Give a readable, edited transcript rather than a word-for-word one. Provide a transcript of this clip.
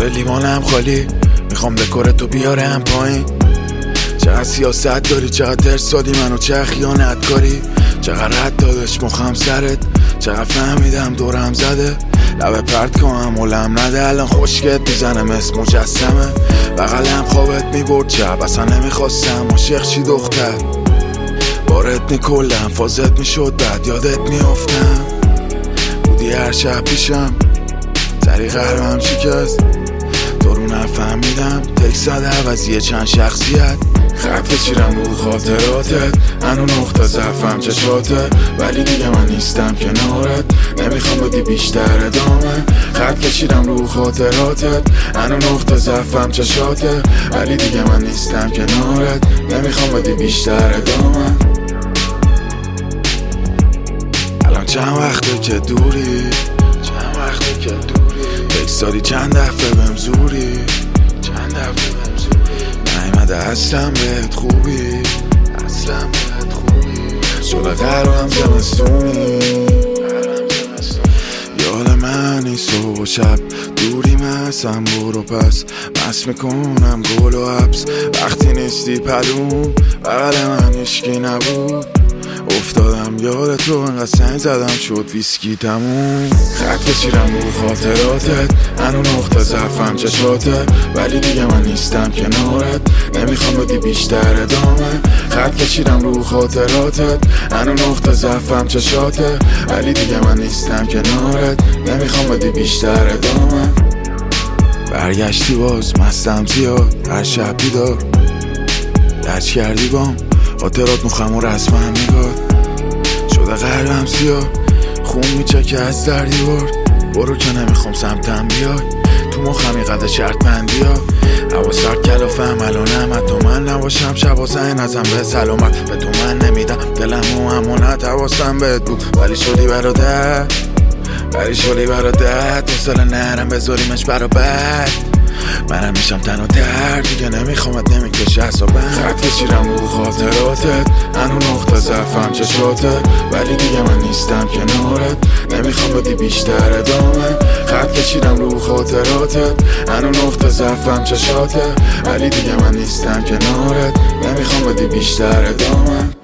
لیوانم خالی، میخوام دکورتو بیارم پایین. چقدر سیاست داری، چقدر ارسادی منو، چقدر خیانت کاری، چقدر رد دادش مخم سرت، چقدر فهمیدم دورم زده. لبه پرت کنم ولم نده، الان خوشگت میزنه مثل مجسمه. بغلم خوابت میبرد چپ، اصلا نمیخواستم عاشق چی دختر. بارت میکلم فازت میشد بعد یادت میافتم. بودی هر شب پیشم، سری قلبم شکست، تو رو نفهمیدم. تکس زده عوضیه چند شخصیت، خط کشیرم رو خاطراتت. هنو نقطه ضعفم چشاته، ولی دیگه من نیستم کنارت. نمیخوام بدی بیشتر ادامه، خط کشیرم رو خاطراتت. هنو نقطه ضعفم چشاته، ولی دیگه من نیستم کنارت. نمیخوام بدی بیشتر ادامه. الان چند وقته که دوری، چند وقته که دوری، بگذاری چند دفعه بهم زوری، چند دفعه بهم زوری. نیمده اصلا بهت خوبی، اصلا بهت خوبی. شده قرارم زمستونی، یاد منی صبح و شب. دوری مثلا برو پس، مست میکنم گل و حبس. وقتی نیستی پلوم، بغل من هیچکی نبود. افتادم یاد تو، انقدر سنگ زدم شد ویسکی تموم. خط کشیرم رو خاطراتت، هنو نقطه ضعفم چشاته، ولی دیگه من نیستم کنارت. نمیخوام بدی بیشتر ادامه، خط کشیرم رو خاطراتت. هنو نقطه ضعفم چشاته، ولی دیگه من نیستم کنارت. نمیخوام بدی بیشتر ادامه. برگشتی باز مستم زیاد، هر شب بیدار لج کردی بام. خاطرات مخم و رسمم نگاه شده قلبم سیاه، خون میچکه از در دیوار. برو که نمیخوام سمتم بیای، تو مخم یقدر شرط بندی ها. هوا سرد کلافم الانم، حتی من نباشم شبا زنگ نزم به سلامت. به تو من نمیدم دلم و امانت، حواسم بهت بود ولی شدی برادر، ولی شدی برادر. دوستال نرم بذاریمش برابر، منم میشم تن و در دیگه. نمیخوامت نمیکشه حسابم، خط کشیرم رو خاطراتت. هنو نقطه ضعفم چشاته، ولی دیگه من نیستم کنارت. نمیخوام بدی بیشتر ادامه، خط کشیرم رو خاطراتت. هنو نقطه ضعفم چشاته، ولی دیگه من نیستم کنارت. نمیخوام بدی بیشتر ادامه.